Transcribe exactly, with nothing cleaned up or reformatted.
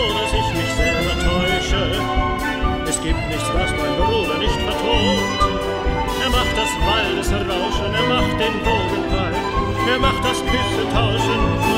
dass ich mich selber täusche. Es gibt nichts, was mein Bruder nicht vertont. Er macht das Waldesrauschen, er macht den Wogenfall, er macht das Küsse tauschen.